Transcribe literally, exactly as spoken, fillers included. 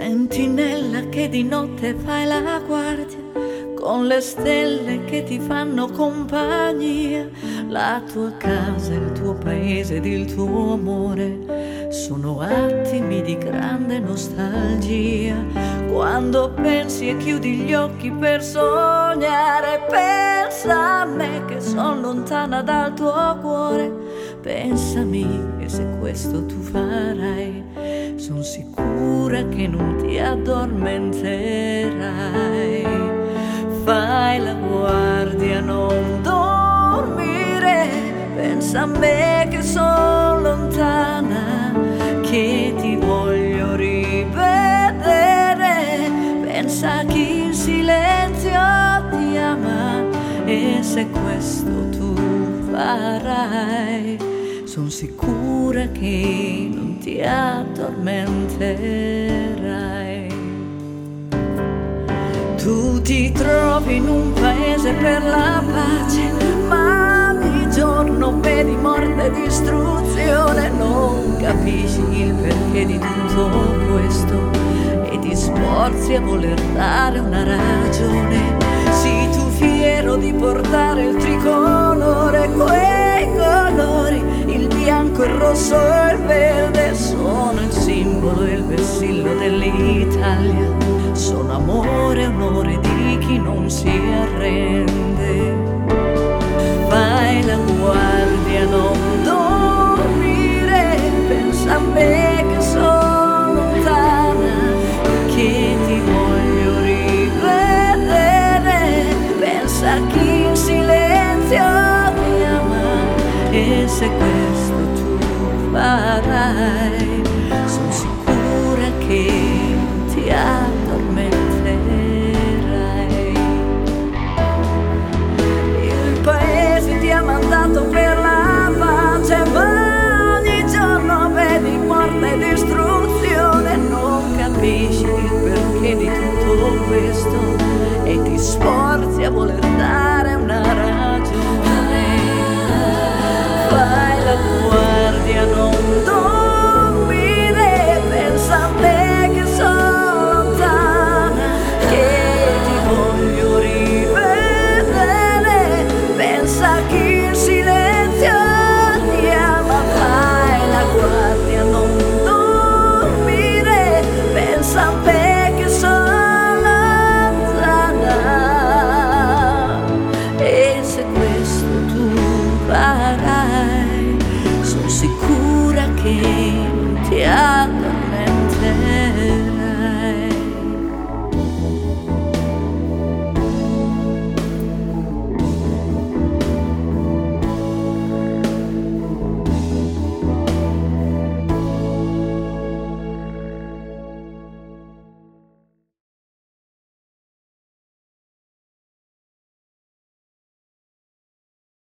sentinella che di notte fai la guardia, con le stelle che ti fanno compagnia. La tua casa, il tuo paese ed il tuo amore sono attimi di grande nostalgia. Quando pensi e chiudi gli occhi per sognare, pensa a me che sono lontana dal tuo cuore. Pensami che se questo tu farai, son sicura che non ti addormenterai. Fai la guardia, non dormire, pensa a me che sono lontana, che ti voglio rivedere. Pensa a chi in silenzio ti ama, e se questo tu farai, son sicura che non ti addormenterai. Tu ti trovi in un paese per la pace, ma ogni giorno vedi morte e distruzione. Non capisci il perché di tutto questo e ti sforzi a voler dare una ragione. Sii tu fiero di portare il tricolore, quei colori, il bianco, il rosso e il verde, sono il simbolo e il vessillo dell'Italia. Sono amore e onore di chi non si arrende. Fai la guardia, non dormire, pensa a me che sono lontana, che ti voglio rivedere. Pensa a chi in silenzio ti ama, e se questo tu farai, sono sicura che ti addormenterai. Il paese ti ha mandato per la pace, ma ogni giorno vedi morte e distruzione. Non capisci il perché di tutto questo e ti sforzi a voler dare